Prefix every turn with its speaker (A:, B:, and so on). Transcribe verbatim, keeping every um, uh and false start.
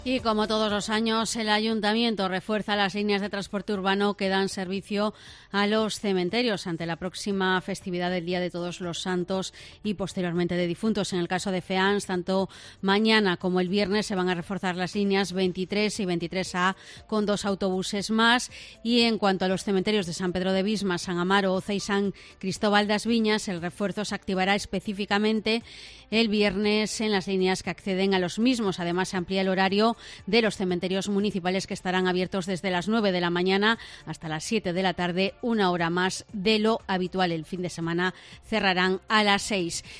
A: Y como todos los años, el Ayuntamiento refuerza las líneas de transporte urbano que dan servicio a los cementerios ante la próxima festividad del Día de Todos los Santos y posteriormente de difuntos. En el caso de FEANS, tanto mañana como el viernes se van a reforzar las líneas veintitrés y veintitrés A con dos autobuses más. Y en cuanto a los cementerios de San Pedro de Visma, San Amaro, Oza y San Cristóbal das Viñas, el refuerzo se activará específicamente el viernes en las líneas que acceden a los mismos. Además, se amplía el horario de los cementerios municipales, que estarán abiertos desde las nueve de la mañana hasta las siete de la tarde, una hora más de lo habitual. El fin de semana cerrarán a las seis.